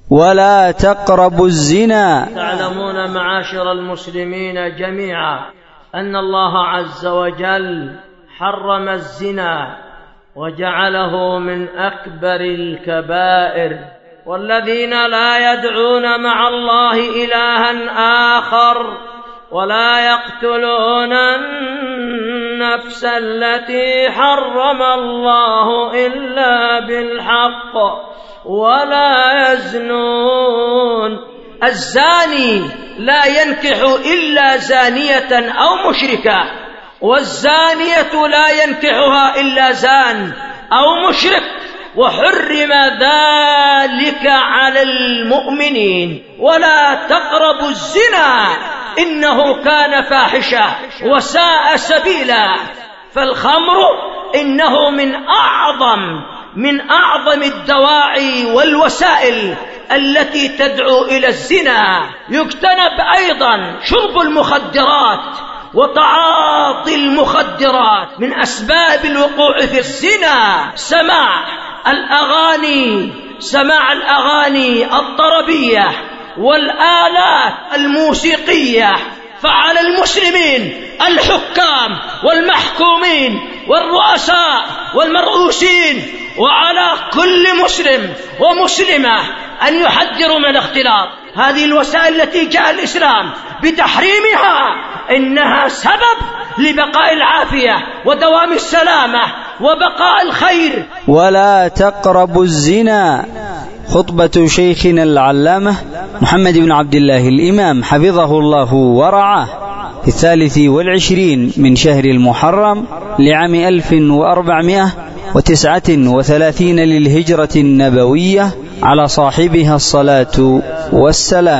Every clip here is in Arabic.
ولا تقربوا الزنا. تعلمون معاشر المسلمين جميعا أن الله عز وجل حرم الزنا وجعله من أكبر الكبائر، والذين لا يدعون مع الله إلها آخر ولا يقتلون النفس التي حرم الله إلا بالحق ولا يزنون. الزاني لا ينكح إلا زانية أو مشركة، والزانية لا ينكحها إلا زان أو مشرك، وحرم ذلك على المؤمنين. ولا تقربوا الزنا إنه كان فاحشة وساء سبيلا. فالخمر إنه من أعظم الدواعي والوسائل التي تدعو إلى الزنا. يجتنب أيضا شرب المخدرات وتعاطي المخدرات. من أسباب الوقوع في الزنا سماع الأغاني الطربية والآلات الموسيقية. فعلى المسلمين الحكام والمحكومين والرؤساء والمرؤوسين وعلى كل مسلم ومسلمة أن يحذروا من الاختلاط. هذه الوسائل التي جاء الإسلام بتحريمها إنها سبب لبقاء العافية ودوام السلامة وبقاء الخير. ولا تقربوا الزنا. خطبة شيخنا العلامة محمد بن عبد الله الإمام حفظه الله ورعاه في 23 من شهر المحرم لعام 1439 للهجرة النبوية، على صاحبها الصلاة والسلام.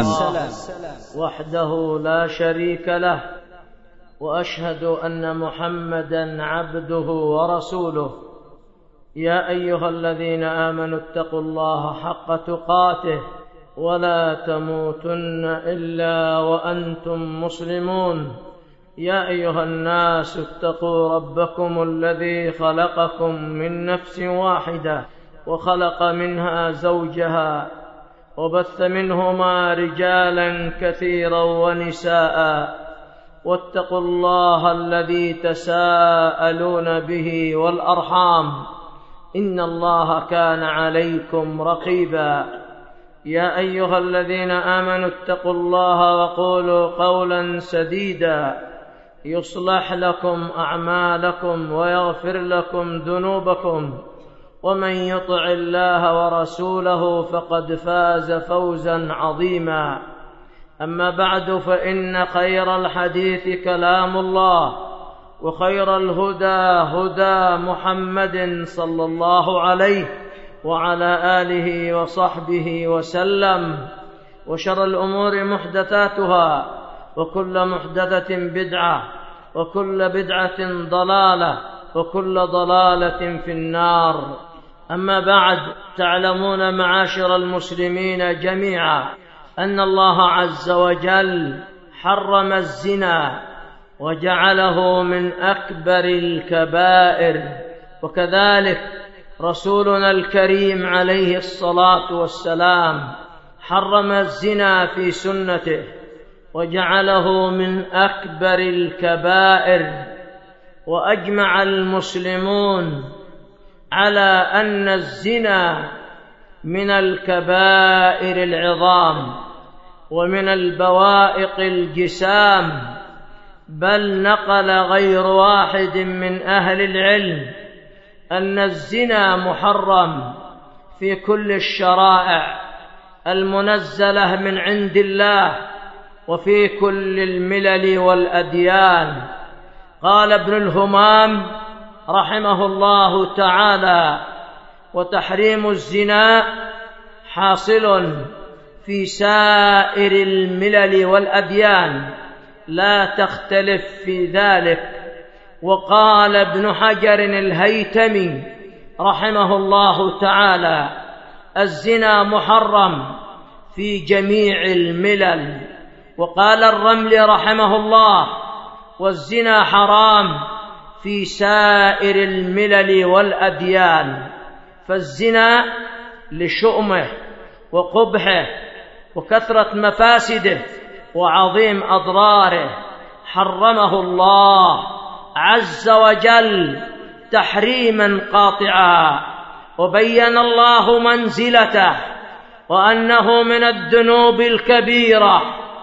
وحده لا شريك له، وأشهد أن محمدا عبده ورسوله. يا أيها الذين آمنوا اتقوا الله حق تقاته ولا تموتن إلا وأنتم مسلمون. يا أيها الناس اتقوا ربكم الذي خلقكم من نفس واحدة وخلق منها زوجها وبث منهما رجالا كثيرا ونساء، واتقوا الله الذي تساءلون به والأرحام إن الله كان عليكم رقيبا. يا أيها الذين آمنوا اتقوا الله وقولوا قولا سديدا يصلح لكم أعمالكم ويغفر لكم ذنوبكم، ومن يطع الله ورسوله فقد فاز فوزا عظيما. أما بعد، فإن خير الحديث كلام الله، وخير الهدى هدى محمد صلى الله عليه وعلى آله وصحبه وسلم. وشر الأمور محدثاتها، وكل محدثة بدعة، وكل بدعة ضلالة، وكل ضلالة في النار. أما بعد، تعلمون معاشر المسلمين جميعا أن الله عز وجل حرم الزنا وجعله من أكبر الكبائر، وكذلك رسولنا الكريم عليه الصلاة والسلام حرم الزنا في سنته وجعله من أكبر الكبائر. وأجمع المسلمون على أن الزنا من الكبائر العظام ومن البوائق الجسام، بل نقل غير واحد من أهل العلم أن الزنا محرم في كل الشرائع المنزلة من عند الله وفي كل الملل والأديان. قال ابن الهمام رحمه الله تعالى: وتحريم الزنا حاصل في سائر الملل والأديان، لا تختلف في ذلك. وقال ابن حجر الهيتمي رحمه الله تعالى: الزنا محرم في جميع الملل. وقال الرمل رحمه الله: والزنا حرام في سائر الملل والأديان. فالزنا لشؤمه وقبحه وكثرة مفاسده وعظيم أضراره حرمه الله عز وجل تحريما قاطعا، وبين الله منزلته وأنه من الذنوب الكبيرة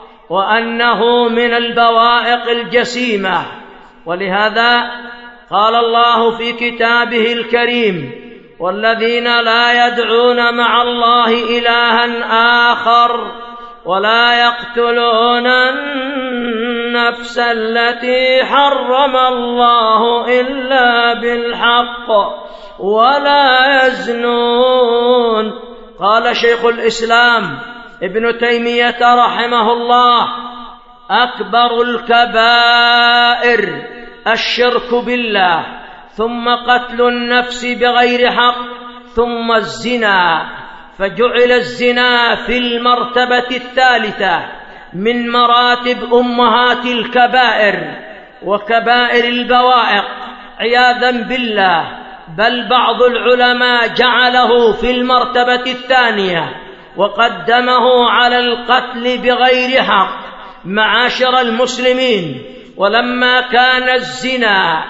وأنه من البوائق الجسيمة. ولهذا قال الله في كتابه الكريم: والذين لا يدعون مع الله إلها آخر ولا يقتلون النفس التي حرم الله إلا بالحق ولا يزنون. قال شيخ الإسلام ابن تيمية رحمه الله: أكبر الكبائر الشرك بالله، ثم قتل النفس بغير حق، ثم الزنا، فجعل الزنا في المرتبة الثالثة من مراتب أمهات الكبائر وكبائر البوائق عياذا بالله، بل بعض العلماء جعله في المرتبة الثانية وقدمه على القتل بغير حق. معاشر المسلمين، ولما كان الزنا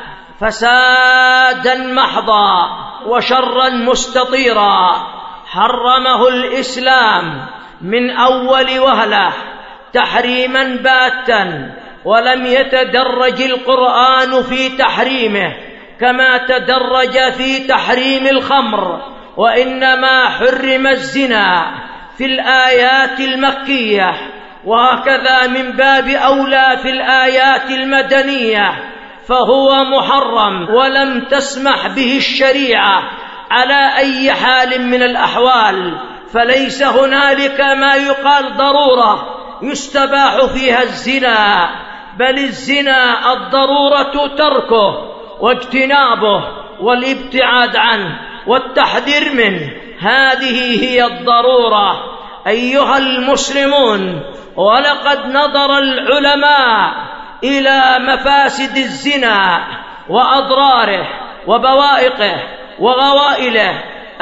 فسادا محضا وشرا مستطيرا حرمه الإسلام من أول وهلة تحريما باتا، ولم يتدرج القرآن في تحريمه كما تدرج في تحريم الخمر، وإنما حرم الزنا في الآيات المكية، وهكذا من باب أولى في الآيات المدنية، فهو محرم ولم تسمح به الشريعة على أي حال من الأحوال. فليس هنالك ما يقال ضرورة يستباح فيها الزنا، بل الزنا الضرورة تركه واجتنابه والابتعاد عنه والتحذير منه، هذه هي الضرورة. أيها المسلمون، ولقد نظر العلماء إلى مفاسد الزنا وأضراره وبوائقه وغوائله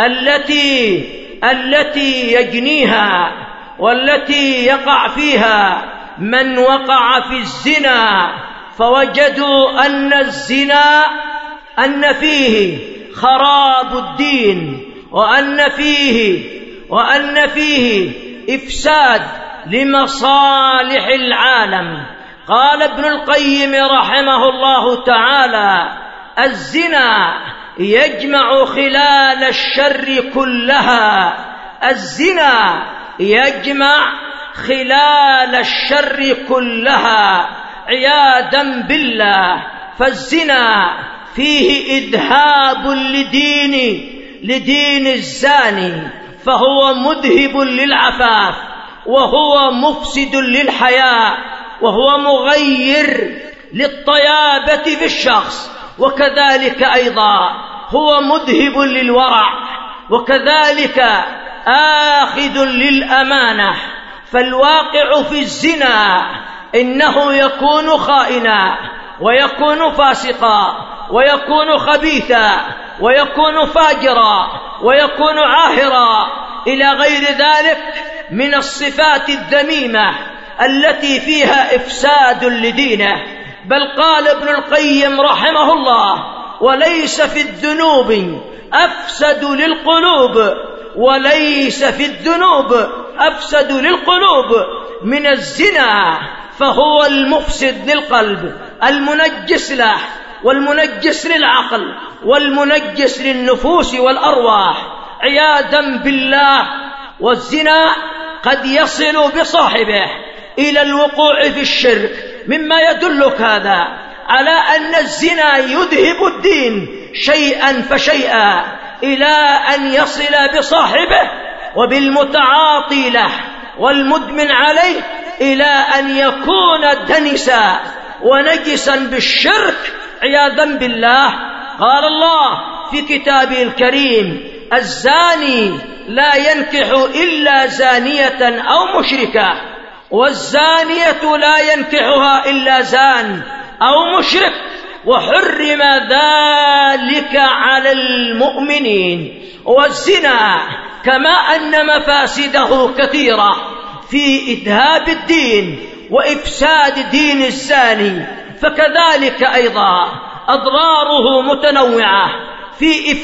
التي يجنيها والتي يقع فيها من وقع في الزنا، فوجدوا أن الزنا أن فيه خراب الدين، وأن فيه إفساد لمصالح العالم. قال ابن القيم رحمه الله تعالى: الزنا يجمع خلال الشر كلها، الزنا يجمع خلال الشر كلها عياذا بالله. فالزنا فيه إذهاب لدين الزاني، فهو مذهب للعفاف، وهو مفسد للحياء، وهو مغير للطيابة في الشخص، وكذلك أيضا هو مذهب للورع، وكذلك آخذ للأمانة. فالواقع في الزنا إنه يكون خائنا، ويكون فاسقا، ويكون خبيثا، ويكون فاجرا، ويكون عاهرا إلى غير ذلك من الصفات الذميمة التي فيها إفساد لدينه. بل قال ابن القيم رحمه الله: وليس في الذنوب أفسد للقلوب، وليس في الذنوب أفسد للقلوب من الزنا، فهو المفسد للقلب، المنجس له، والمنجس للعقل، والمنجس للنفوس والأرواح عياذا بالله. والزنا قد يصل بصاحبه إلى الوقوع في الشرك، مما يدلك هذا على أن الزنا يذهب الدين شيئا فشيئا إلى أن يصل بصاحبه وبالمتعاطي له والمدمن عليه إلى أن يكون دنسا ونجسا بالشرك عياذا بالله. قال الله في كتابه الكريم: الزاني لا ينكح إلا زانية أو مشركة، والزانية لا ينكحها إلا زان أو مشرك، وحرم ذلك على المؤمنين. والزنا كما أن مفاسده كثيرة في إذهاب الدين وإفساد دين الزاني، فكذلك أيضا أضراره متنوعة في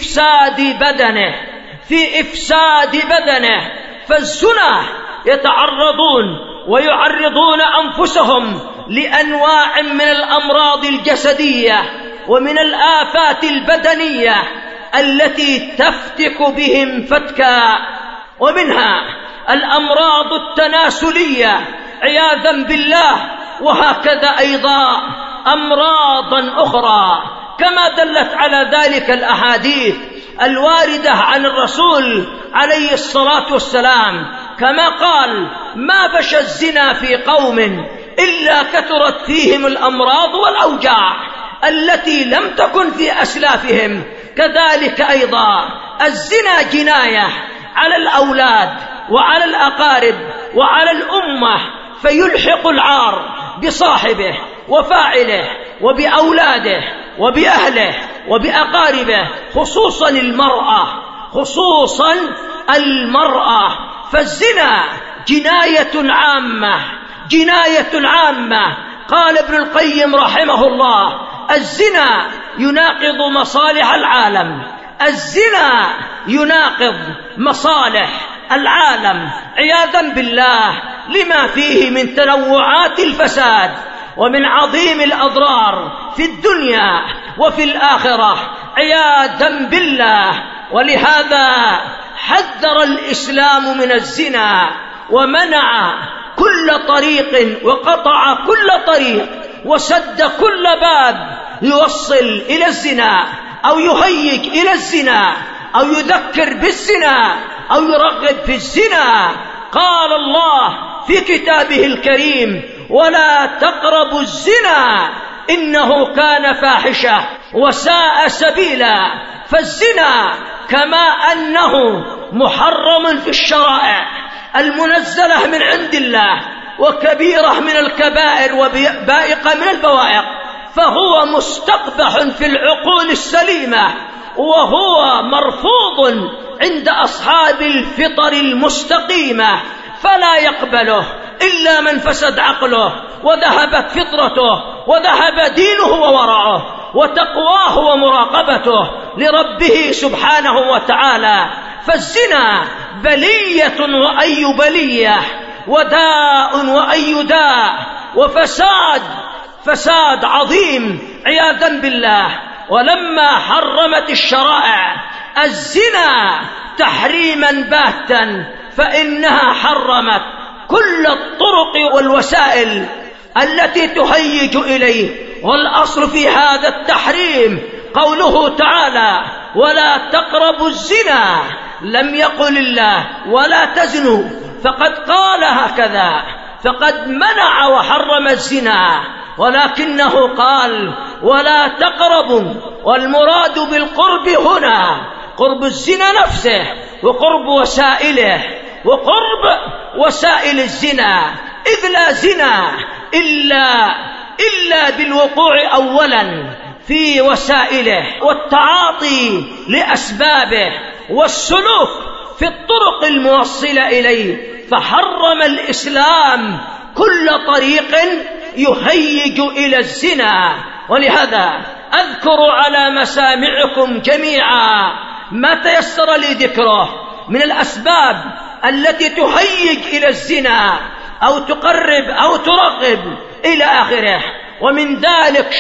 إفساد بدنه. فالزنا يتعرضون ويعرضون أنفسهم لأنواع من الأمراض الجسدية ومن الآفات البدنية التي تفتك بهم فتكا، ومنها الأمراض التناسلية عياذا بالله، وهكذا أيضا أمراضا أخرى، كما دلت على ذلك الأحاديث الواردة عن الرسول عليه الصلاة والسلام، كما قال: ما فشى الزنا في قوم إلا كثرت فيهم الأمراض والأوجاع التي لم تكن في أسلافهم. كذلك أيضا الزنا جناية على الأولاد وعلى الأقارب وعلى الأمة، فيلحق العار بصاحبه وفاعله وبأولاده وبأهله وبأقاربه، خصوصا المرأة. فالزنا جناية عامة. قال ابن القيم رحمه الله: الزنا يناقض مصالح العالم، الزنا يناقض مصالح العالم عياذا بالله، لما فيه من تنوعات الفساد ومن عظيم الأضرار في الدنيا وفي الآخرة عياذا بالله. ولهذا حذر الإسلام من الزنا، ومنع كل طريق وقطع كل طريق وسد كل باب يوصل إلى الزنا أو يهيج إلى الزنا أو يذكر بالزنا أو يرغب في الزنا. قال الله في كتابه الكريم: ولا تقربوا الزنا إنه كان فاحشة وساء سبيلا. فالزنا كما أنه محرم في الشرائع المنزلة من عند الله وكبيرة من الكبائر وبائقة من البوائق، فهو مستقبح في العقول السليمة، وهو مرفوض عند أصحاب الفطر المستقيمة، فلا يقبله إلا من فسد عقله وذهبت فطرته وذهب دينه وورعه وتقواه ومراقبته لربه سبحانه وتعالى. فالزنا بلية وأي بلية، وداء وأي داء، وفساد عظيم عياذا بالله. ولما حرمت الشرائع الزنا تحريما باتا، فإنها حرمت كل الطرق والوسائل التي تهيج إليه. والأصل في هذا التحريم قوله تعالى: ولا تقربوا الزنا، لم يقل الله ولا تزنوا، فقد قال هكذا، فقد منع وحرم الزنا، ولكنه قال: ولا تقربوا. والمراد بالقرب هنا قرب الزنا نفسه وقرب وسائله وقرب وسائل الزنا، إذ لا زنا إلا بالوقوع أولا في وسائله والتعاطي لأسبابه والسلوك في الطرق الموصلة إليه. فحرم الإسلام كل طريق يهيج إلى الزنا. ولهذا أذكر على مسامعكم جميعا ما تيسر لي ذكره من الأسباب التي تهيج إلى الزنا أو تقرب أو ترغب إلى آخره. ومن ذلك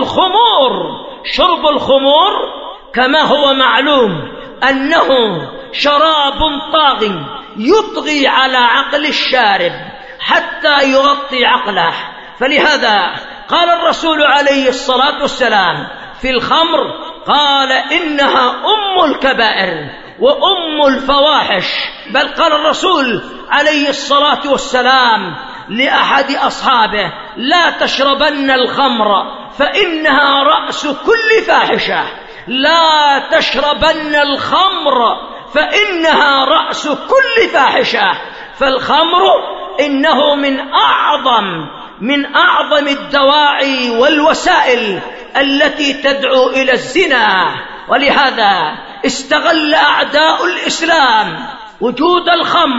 شرب الخمور كما هو معلوم أنه شراب طاغي يطغي على عقل الشارب حتى يغطي عقله. فلهذا قال الرسول عليه الصلاة والسلام في الخمر: قال: إنها أم الكبائر وأم الفواحش. بل قال الرسول عليه الصلاة والسلام لأحد أصحابه: لا تشربن الخمر فإنها رأس كل فاحشة. لا تشربن الخمر فإنها رأس كل فاحشة. فالخمر إنه من أعظم الدواعي والوسائل التي تدعو إلى الزنا. ولهذا استغل أعداء الإسلام وجود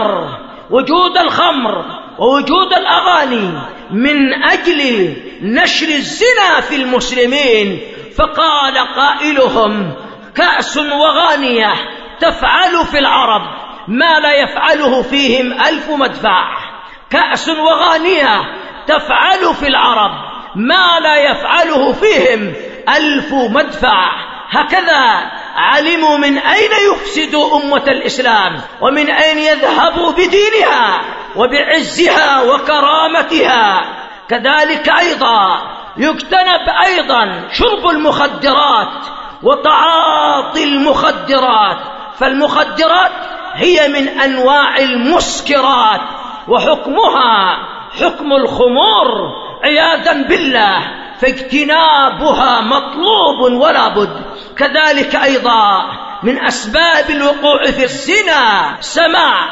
الخمر ووجود الأغاني من أجل نشر الزنا في المسلمين، فقال قائلهم: كأس وغانية تفعل في العرب ما لا يفعله فيهم 1000 مدفع. كأس وغانية تفعل في العرب ما لا يفعله فيهم 1000 مدفع. هكذا علموا من أين يفسدوا أمة الإسلام، ومن أين يذهبوا بدينها وبعزها وكرامتها. كذلك أيضا يجتنب أيضا شرب المخدرات وتعاطي المخدرات، فالمخدرات هي من أنواع المسكرات، وحكمها حكم الخمور عياذا بالله، فاجتنابها مطلوب ولا بد. كذلك أيضا من أسباب الوقوع في الزنا سماع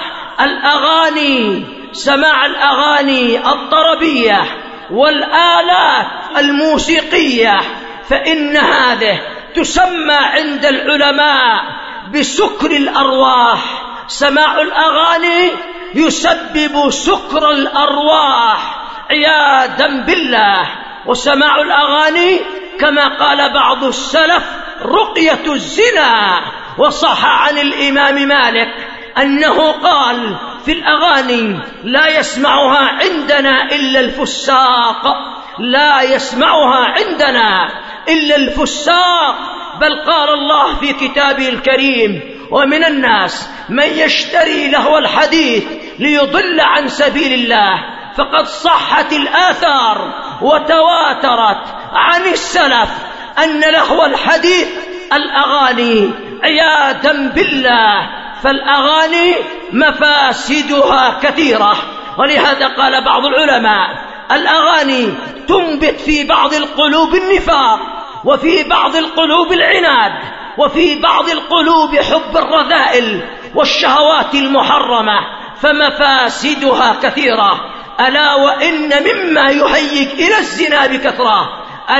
الأغاني الطربية والآلات الموسيقية، فإن هذه تسمى عند العلماء بسكر الأرواح. سماع الأغاني يسبب سكر الأرواح عياذا بالله. وسماع الأغاني كما قال بعض السلف رقية الزنا. وصح عن الإمام مالك أنه قال في الأغاني: لا يسمعها عندنا إلا الفساق، لا يسمعها عندنا إلا الفساق. بل قال الله في كتابه الكريم: ومن الناس من يشتري لهو الحديث ليضل عن سبيل الله. فقد صحت الآثار وتواترت عن السلف أن لهو الحديث الأغاني عياذا بالله. فالأغاني مفاسدها كثيرة، ولهذا قال بعض العلماء: الأغاني تنبت في بعض القلوب النفاق، وفي بعض القلوب العناد، وفي بعض القلوب حب الرذائل والشهوات المحرمة، فمفاسدها كثيرة. ألا وإن مما يهيج إلى الزنا بكثرة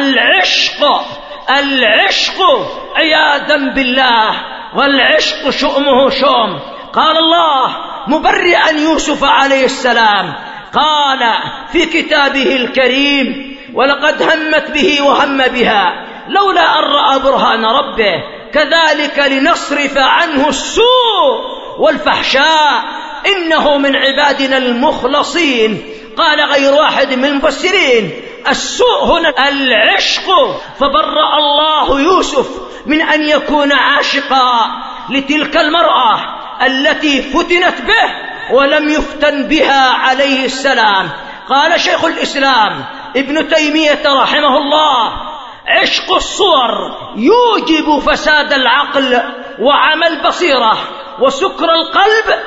العشق عياذا بالله. والعشق شؤمه شؤم. قال الله مبرئا يوسف عليه السلام، قال في كتابه الكريم: ولقد همت به وهم بها لولا أن رأى برهان ربه كذلك لنصرف عنه السوء والفحشاء إنه من عبادنا المخلصين. قال غير واحد من المفسرين: السوء هنا العشق، فبرأ الله يوسف من أن يكون عاشقا لتلك المرأة التي فتنت به ولم يفتن بها عليه السلام. قال شيخ الإسلام ابن تيمية رحمه الله: عشق الصور يوجب فساد العقل وعمى البصيرة وسكر القلب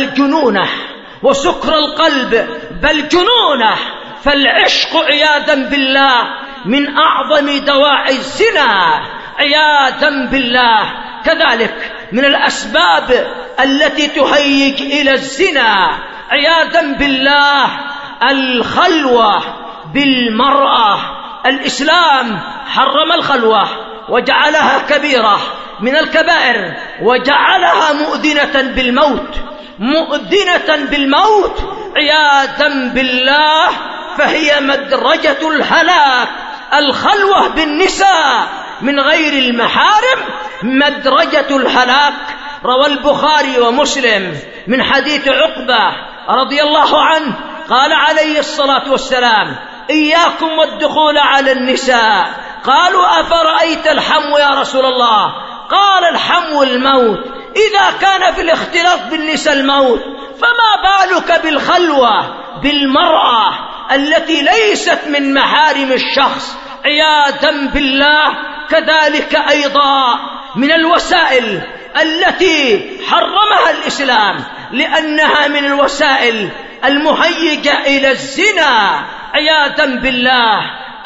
بل جنونه. فالعشق عياذا بالله من أعظم دواعي الزنا عياذا بالله. كذلك من الأسباب التي تهيج إلى الزنا عياذا بالله الخلوة بالمرأة. الإسلام حرم الخلوة وجعلها كبيرة من الكبائر، وجعلها مؤذنة بالموت عياذا بالله، فهي مدرجة الهلاك. الخلوة بالنساء من غير المحارم مدرجة الهلاك. روى البخاري ومسلم من حديث عقبة رضي الله عنه قال عليه الصلاة والسلام: إياكم والدخول على النساء. قالوا: أفرأيت الحمو يا رسول الله؟ قال: الحمو الموت. إذا كان في الاختلاط بالنساء الموت، فما بالك بالخلوة بالمرأة التي ليست من محارم الشخص عياذا بالله. كذلك أيضا من الوسائل التي حرمها الإسلام لأنها من الوسائل المهيجة إلى الزنا عياذا بالله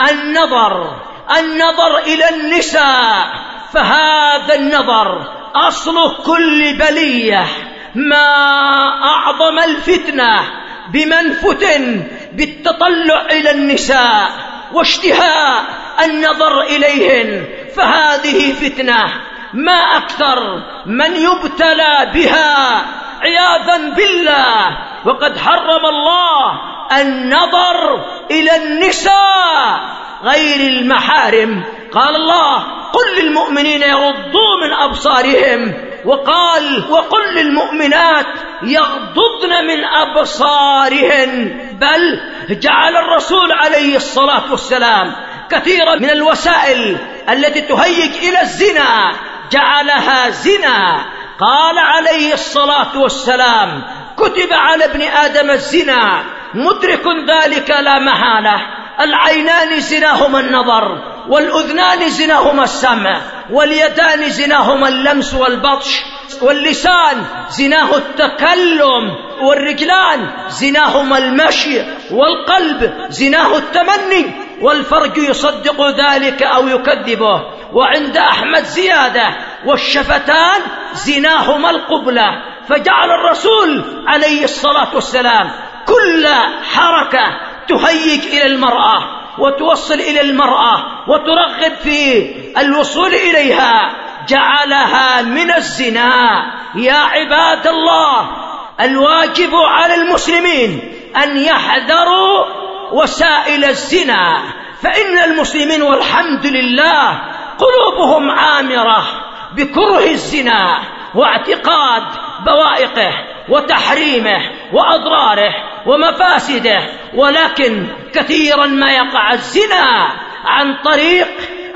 النظر إلى النساء. فهذا النظر أصل كل بلية. ما أعظم الفتنة بمن فتن بالتطلع إلى النساء واشتهاء النظر إليهن، فهذه فتنة. ما أكثر من يبتلى بها عياذا بالله. وقد حرم الله النظر إلى النساء غير المحارم. قال الله: قل للمؤمنين يغضوا من أبصارهم، وقال: وقل للمؤمنات يغضضن من أبصارهن. بل جعل الرسول عليه الصلاة والسلام كثيرا من الوسائل التي تهيج إلى الزنا جعلها زنا. قال عليه الصلاة والسلام: كتب على ابن آدم الزنا مدرك ذلك لا محالة. العينان زناهما النظر، والأذنان زناهما السمع، واليدان زناهما اللمس والبطش، واللسان زناه التكلم، والرجلان زناهما المشي، والقلب زناه التمني، والفرج يصدق ذلك أو يكذبه. وعند أحمد زيادة: والشفتان زناهما القبلة. فجعل الرسول عليه الصلاة والسلام كل حركة تهيج إلى المرأة وتوصل إلى المرأة وترغب في الوصول إليها جعلها من الزنا. يا عباد الله، الواجب على المسلمين أن يحذروا وسائل الزنا، فإن المسلمين والحمد لله قلوبهم عامرة بكره الزنا واعتقاد بوائقه وتحريمه وأضراره ومفاسده، ولكن كثيرا ما يقع الزنا عن طريق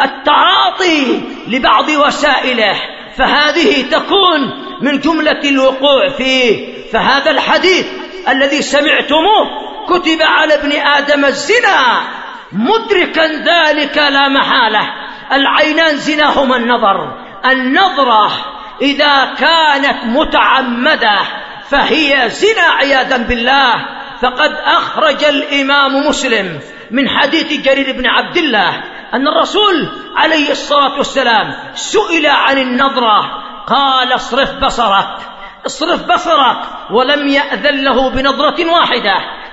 التعاطي لبعض وسائله، فهذه تكون من جملة الوقوع فيه. فهذا الحديث الذي سمعتموه: كتب على ابن آدم الزنا مدركا ذلك لا محالة. العينان زناهما النظر. النظرة إذا كانت متعمدة فهي زنا عياذا بالله. فقد أخرج الإمام مسلم من حديث جرير بن عبد الله أن الرسول عليه الصلاة والسلام سئل عن النظرة قال: اصرف بصرك، اصرف بصرك، ولم يأذن له بنظرة واحدة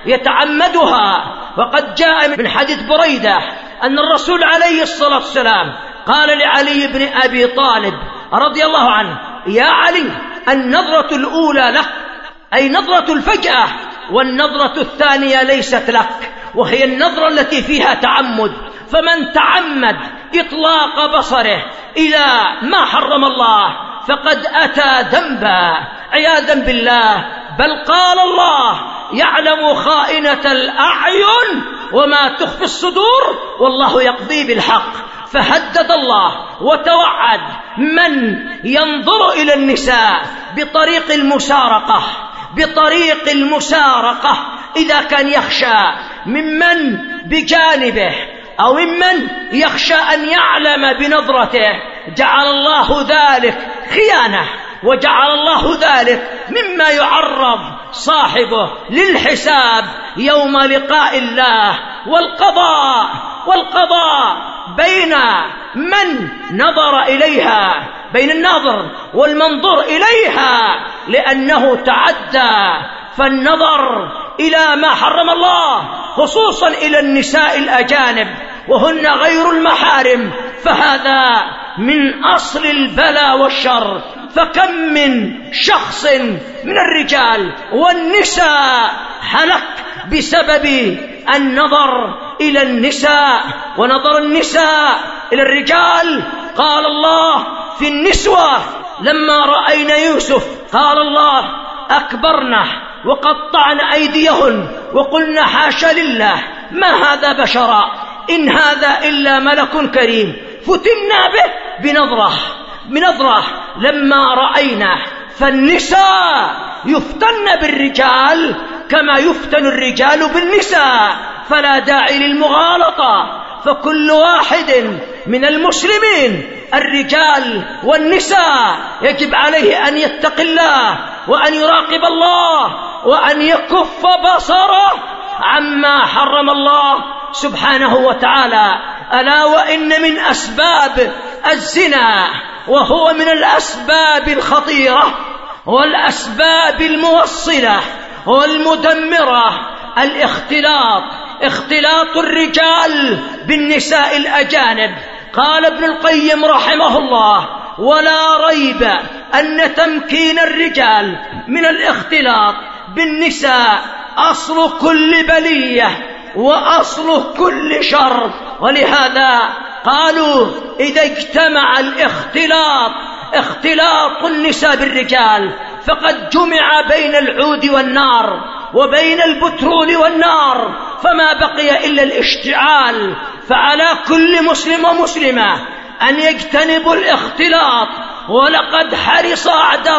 يتعمدها. وقد جاء من حديث بريدة أن الرسول عليه الصلاة والسلام قال لعلي بن أبي طالب رضي الله عنه: يا علي، النظرة الأولى لك، أي نظرة الفجأة، والنظرة الثانية ليست لك، وهي النظرة التي فيها تعمد. فمن تعمد إطلاق بصره إلى ما حرم الله فقد أتى ذنبا عياذا بالله. بل قال الله: يعلم خائنة الأعين وما تخفي الصدور والله يقضي بالحق. فهدد الله وتوعد من ينظر إلى النساء بطريق المسارقة، بطريق المسارقة، إذا كان يخشى ممن بجانبه أو ممن يخشى أن يعلم بنظرته، جعل الله ذلك خيانة، وجعل الله ذلك مما يعرض صاحبه للحساب يوم لقاء الله والقضاء بين من نظر إليها، بين الناظر والمنظور إليها، لأنه تعدى. فالنظر إلى ما حرم الله خصوصا إلى النساء الأجانب وهن غير المحارم، فهذا من أصل البلاء والشر. فكم من شخص من الرجال والنساء هلك بسبب النظر إلى النساء ونظر النساء إلى الرجال. قال الله في النسوة لما رأينا يوسف قال الله: أكبرنا وقطعن أيديهن وقلنا حاشا لله ما هذا بشرا إن هذا إلا ملك كريم. فتنا به بنظرة لما رأينا. فالنساء يفتن بالرجال كما يفتن الرجال بالنساء، فلا داعي للمغالطة. فكل واحد من المسلمين الرجال والنساء يجب عليه أن يتقي الله وأن يراقب الله وأن يكف بصره عما حرم الله سبحانه وتعالى. ألا وإن من أسباب الزنا، وهو من الأسباب الخطيرة والأسباب الموصلة والمدمرة، اختلاط الرجال بالنساء الأجانب. قال ابن القيم رحمه الله: ولا ريب أن تمكين الرجال من الاختلاط بالنساء أصل كل بلية وأصل كل شر. ولهذا قالوا إذا اجتمع اختلاط النساء بالرجال فقد جمع بين العود والنار وبين البترول والنار، فما بقي إلا الاشتعال. فعلى كل مسلم ومسلمة أن يجتنبوا الاختلاط. ولقد حرص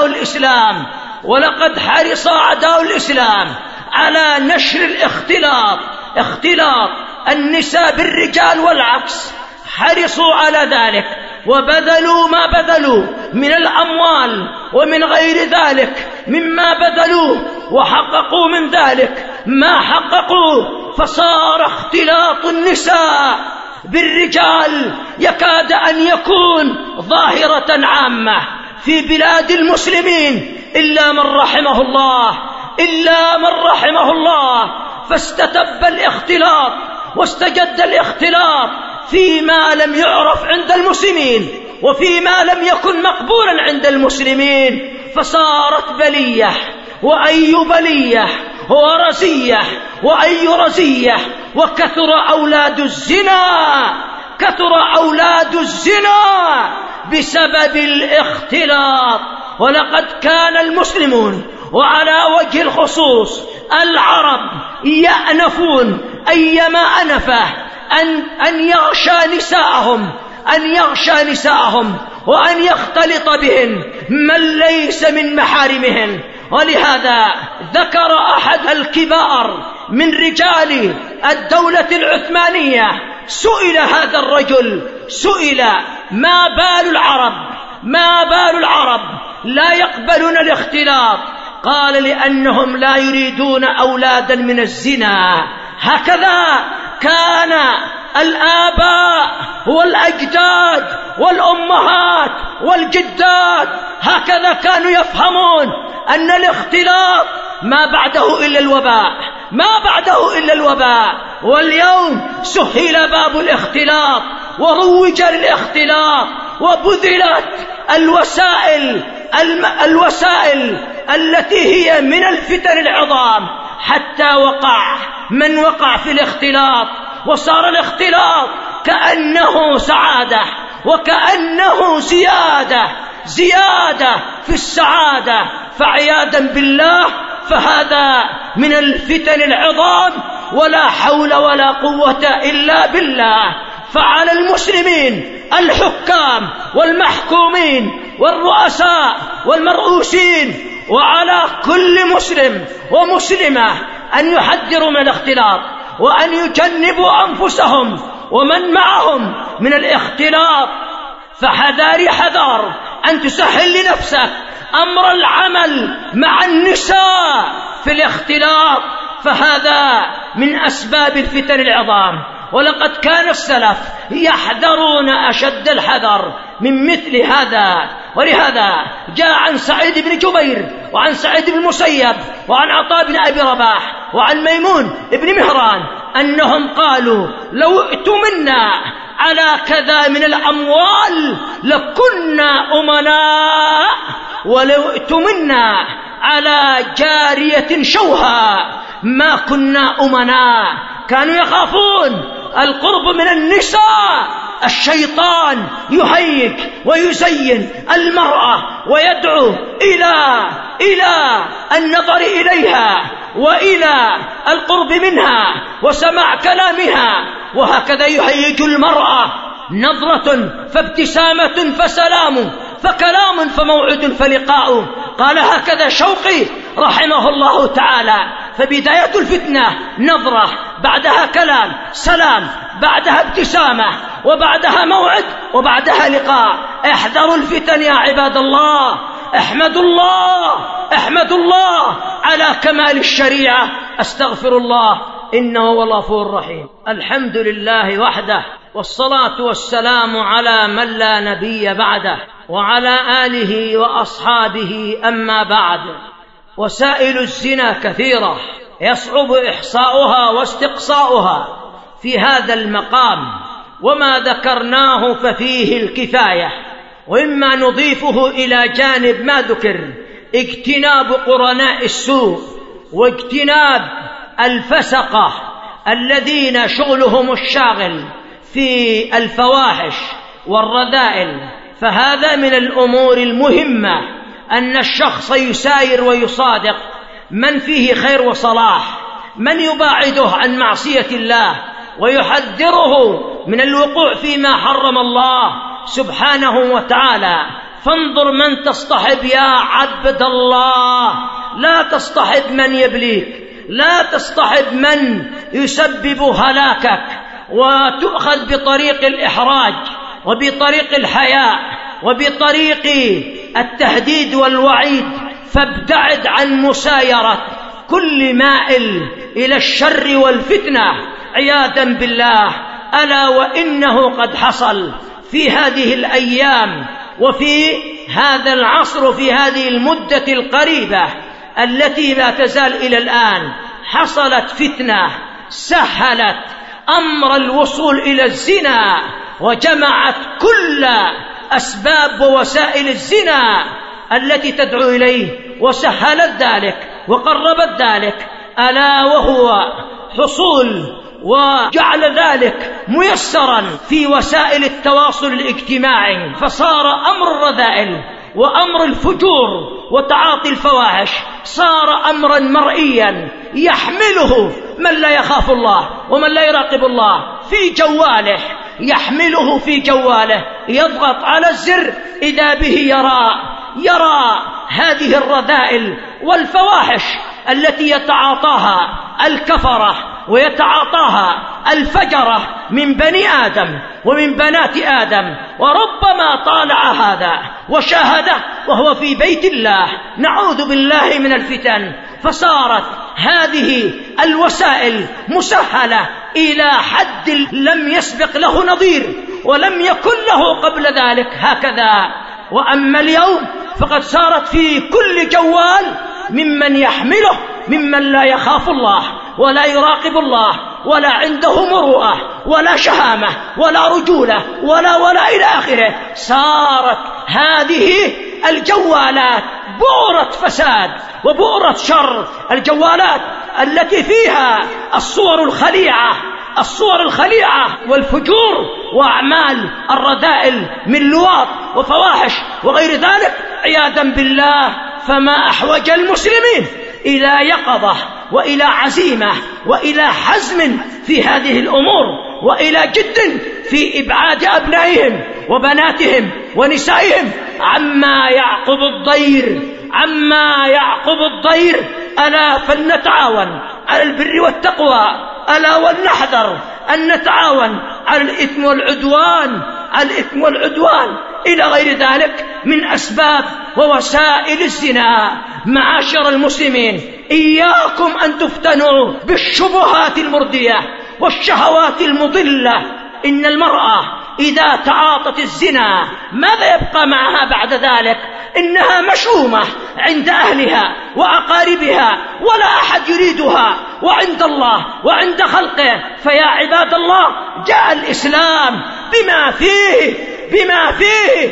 أعداء الإسلام على نشر اختلاط النساء بالرجال والعكس، حرصوا على ذلك وبذلوا ما بذلوا من الأموال ومن غير ذلك مما بذلوه، وحققوا من ذلك ما حققوا، فصار اختلاط النساء بالرجال يكاد أن يكون ظاهرة عامة في بلاد المسلمين إلا من رحمه الله، فاستتب الاختلاط واستجد الاختلاط فيما لم يعرف عند المسلمين وفيما لم يكن مقبولا عند المسلمين، فصارت بلية وأي بلية ورزية وأي رزية، وكثر أولاد الزنا بسبب الاختلاط. ولقد كان المسلمون وعلى وجه الخصوص العرب يأنفون أيما أنفه أن يغشى نساءهم وأن يختلط بهن من ليس من محارمهن. ولهذا ذكر أحد الكبار من رجال الدولة العثمانية، سئل هذا الرجل ما بال العرب لا يقبلون الاختلاط؟ قال لأنهم لا يريدون أولادا من الزنا. هكذا كان الآباء والأجداد والأمهات والجدات، هكذا كانوا يفهمون أن الاختلاط ما بعده إلا الوباء. واليوم سهل باب الاختلاط وروج للاختلاط وبذلت الوسائل التي هي من الفتن العظام، حتى وقع من وقع في الاختلاط، وصار الاختلاط كأنه سعادة وكأنه زيادة في السعادة، فعياذا بالله فهذا من الفتن العظام، ولا حول ولا قوة إلا بالله. فعلى المسلمين الحكام والمحكومين والرؤساء والمرؤوسين وعلى كل مسلم ومسلمة أن يحذروا من الاختلاط وأن يجنبوا أنفسهم ومن معهم من الاختلاط. فحذار أن تسهل لنفسك أمر العمل مع النساء في الاختلاط، فهذا من أسباب الفتن العظام. ولقد كان السلف يحذرون أشد الحذر من مثل هذا. ولهذا جاء عن سعيد بن جبير وعن سعيد بن المسيب وعن عطاء بن أبي رباح وعن ميمون بن مهران أنهم قالوا لو ائتمنا على كذا من الأموال لكنا أمناء، ولو ائتمنا على جارية شوها ما كنا أمناء. كانوا يخافون القرب من النساء، الشيطان يهيج ويزين المرأة ويدعو إلى النظر إليها وإلى القرب منها وسماع كلامها، وهكذا يهيج المرأة نظرة فابتسامة فسلام فكلام فموعد فلقاء. قال هكذا شوقي رحمه الله تعالى: فبداية الفتنة نظرة، بعدها كلام، سلام، بعدها ابتسامة، وبعدها موعد، وبعدها لقاء. احذروا الفتن يا عباد الله، احمدوا الله على كمال الشريعة. استغفر الله إنه هو الغفور الرحيم. الحمد لله وحده، والصلاة والسلام على من لا نبي بعده، وعلى آله وأصحابه. أما بعد، وسائل الزنا كثيرة يصعب إحصاؤها واستقصاؤها في هذا المقام، وما ذكرناه ففيه الكفاية. وإما نضيفه إلى جانب ما ذكر اجتناب قرناء السوء واجتناب الفسقة الذين شغلهم الشاغل في الفواحش والرذائل. فهذا من الأمور المهمة أن الشخص يساير ويصادق من فيه خير وصلاح، من يباعده عن معصية الله ويحذره من الوقوع فيما حرم الله سبحانه وتعالى. فانظر من تصطحب يا عبد الله، لا تصطحب من يبليك، لا تصطحب من يسبب هلاكك وتؤخذ بطريق الإحراج وبطريق الحياء وبطريق التهديد والوعيد. فابتعد عن مسايرة كل مائل إلى الشر والفتنة عياذا بالله. ألا وإنه قد حصل في هذه الأيام وفي هذا العصر وفي هذه المدة القريبة التي لا تزال إلى الآن، حصلت فتنة سهلت أمر الوصول إلى الزنا وجمعت كل أسباب ووسائل الزنا التي تدعو إليه وسهلت ذلك وقربت ذلك، ألا وهو حصول وجعل ذلك ميسرا في وسائل التواصل الاجتماعي. فصار أمر الرذائل وأمر الفجور وتعاطي الفواحش صار أمرا مرئيا يحمله من لا يخاف الله ومن لا يراقب الله في جواله، يحمله في جواله، يضغط على الزر إذا به يرى هذه الرذائل والفواحش التي يتعاطاها الكفرة ويتعاطاها الفجرة من بني آدم ومن بنات آدم. وربما طالع هذا وشاهده وهو في بيت الله، نعوذ بالله من الفتن. فصارت هذه الوسائل مسهلة إلى حد لم يسبق له نظير ولم يكن له قبل ذلك هكذا. وأما اليوم فقد صارت في كل جوال ممن يحمله ممن لا يخاف الله ولا يراقب الله ولا عنده مروءة ولا شهامة ولا رجولة ولا إلى آخره. صارت هذه الجوالات بؤرة فساد وبؤرة شر، الجوالات التي فيها الصور الخليعة والفجور وأعمال الرذائل من لواط وفواحش وغير ذلك عياذا بالله. فما أحوج المسلمين إلى يقظة وإلى عزيمة وإلى حزم في هذه الأمور وإلى جد في إبعاد أبنائهم وبناتهم ونسائهم عما يعقب الضير. ألا فلنتعاون على البر والتقوى، ألا ولنحذر أن نتعاون على الإثم والعدوان إلى غير ذلك من أسباب ووسائل الزنا. معاشر المسلمين، إياكم أن تفتنوا بالشبهات المردية والشهوات المضلة. إن المرأة إذا تعاطت الزنا ماذا يبقى معها بعد ذلك؟ إنها مشؤومة عند أهلها وأقاربها ولا أحد يريدها، وعند الله وعند خلقه. فيا عباد الله، جاء الإسلام بما فيه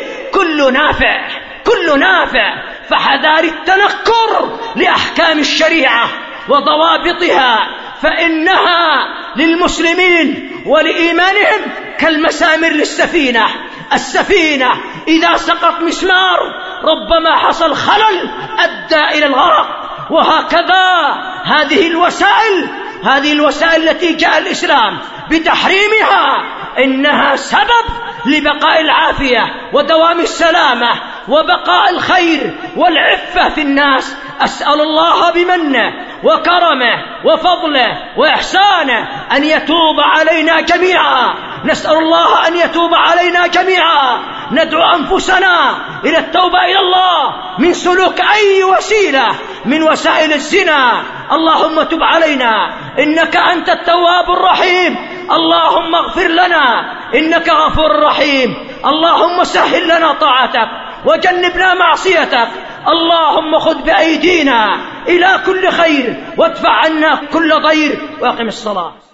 كل نافع. فحذار التنكر لأحكام الشريعة وضوابطها، فإنها للمسلمين ولإيمانهم كالمسامر للسفينة. السفينة إذا سقط مسمار ربما حصل خلل أدى إلى الغرق. وهكذا هذه الوسائل التي جاء الإسلام بتحريمها إنها سبب لبقاء العافية ودوام السلامة وبقاء الخير والعفة في الناس. أسأل الله بمنه وكرمه وفضله وإحسانه أن يتوب علينا جميعا. نسأل الله أن يتوب علينا جميعا. ندعو أنفسنا إلى التوبة إلى الله من سلوك أي وسيلة من وسائل الزنا. اللهم تب علينا إنك أنت التواب الرحيم. اللهم اغفر لنا إنك غفور رحيم. اللهم سهل لنا طاعتك وجنبنا معصيتك. اللهم خذ بأيدينا إلى كل خير وادفع عنا كل ضير. وأقم الصلاة.